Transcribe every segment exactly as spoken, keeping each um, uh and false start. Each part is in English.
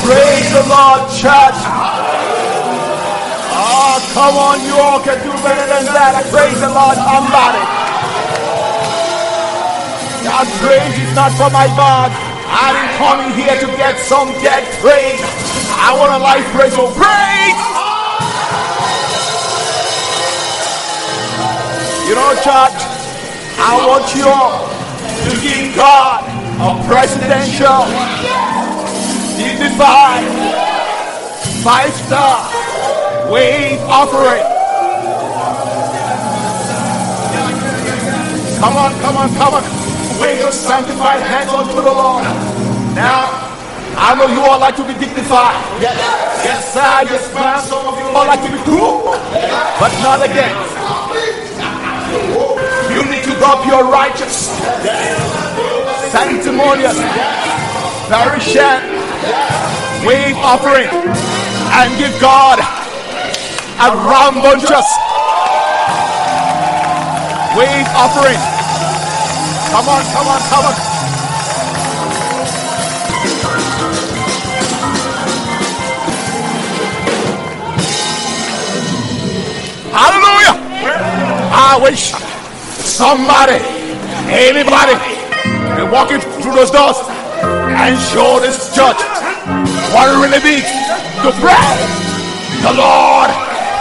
Praise the Lord, church. Oh, come on, you all can do better than that. Praise the Lord, somebody. That praise is not for my God. I didn't come in here to get some dead praise. I want a life praise. So praise. You know, church, I want you all to give God a presidential, dignified, five-star wave offering. Come on, come on, come on. Wave your sanctified hands unto the Lord. Now, I know you all like to be dignified. Yes, yes, sir, yes, man. Some of you all like to be cool, but not again. You need to drop your righteous, sanctimonious, perishant wave offering and give God a rambunctious wave offering. Come on, come on, come on. Hallelujah. I wish somebody, anybody, can walk in through those doors and show this church what it really means to praise the Lord.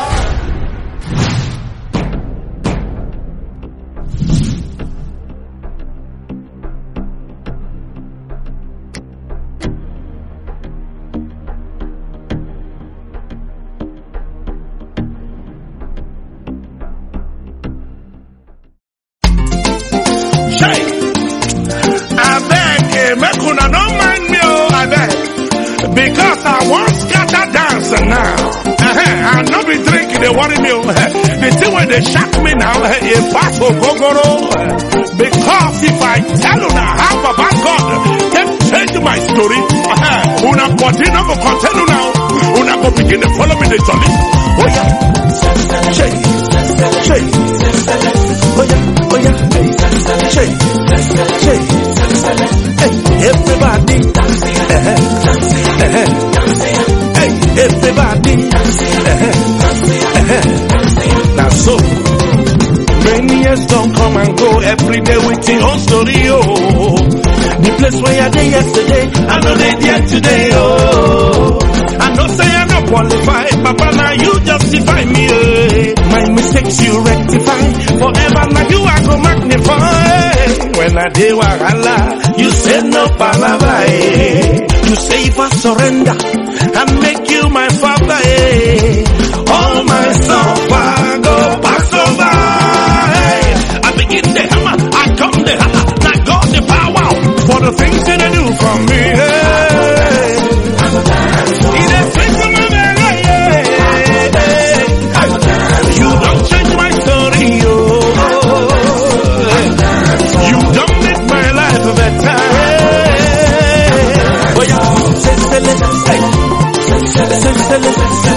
They shock me now, if I so go go because if I tell you now how about God can change my story, una body no go continue now, una go begin to follow me the jolly. Oh yeah, shake, shake, oh yeah, oh yeah, shake, shake, hey everybody, hey everybody, now so many years don't come and go every day with your own story, oh. The place where you did yesterday, I know they did today, oh. I know say I'm not qualified, Papa, now you justify me, eh. My mistakes you rectify, forever now you are go magnify. When I did wahala, you said no palava, eh. You say if I surrender, and make you my father, eh. All my suffer go pass over. Hey, I begin the hammer, I come the hammer. Now God the power for the things that I do for me. Hey, it is things for my man. Hey, you don't change my story, oh. You don't make my life better. Hey, oh yeah, say, say, hey, say, say, say,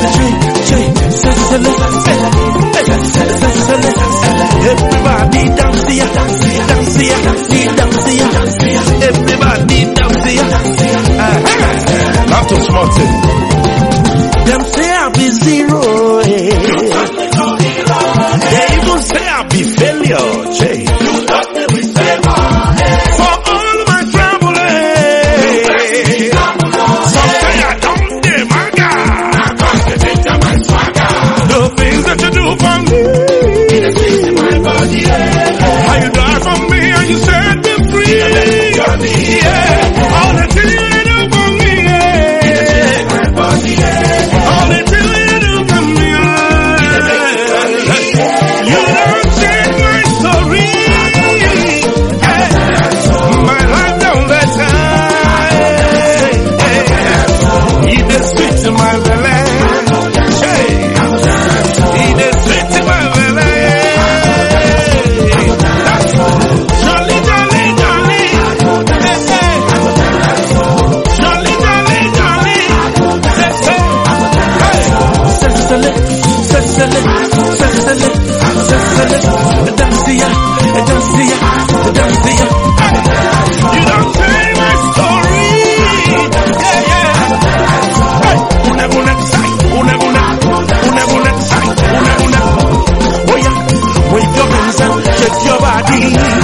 everybody dance here, dance here, dance here, dance here. Everybody dance here. Not too smart. Them say I be zero. They even say I be failure. Jay. For all my trouble, some say I don't get my God. The things that you do for me. How you die for me and you set me free. Yeah. All the things you do for me. Yeah. All the things you do for me. Yeah. You don't change my shake your body.